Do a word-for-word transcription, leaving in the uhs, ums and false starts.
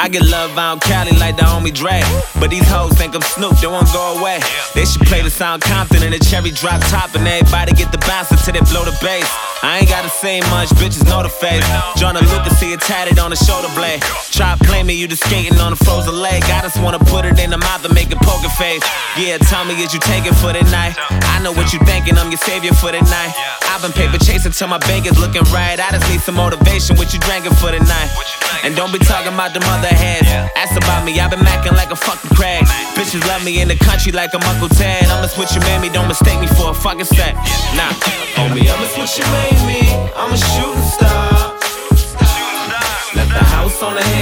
I get love out Cali like the homie Dre. But these hoes think I'm Snoop, they won't go away. They should play the sound Compton and the cherry drop top, and everybody get the bounce until they blow the bass. I ain't gotta say much, bitches know the face. John Lucas, see it tatted on the shoulder blade. Try to play me, you just skating on a frozen leg. I just wanna put it in the mouth and make it poker face. Yeah, tell me, is you taking for the night? I know what you thinking, I'm your savior for the night. I've been paper chasing till my bank is looking right. I just need some motivation, what you drinking for the night? And don't be talking about them other heads. Ask about me, I've been macking like a fucking crag. Bitches love me in the country like I'm Uncle Ted. I'ma switch your mammy, don't mistake me for a fucking set. Nah, homie, I'ma switch your mammy, I'm a shooting star. Left the house on the head.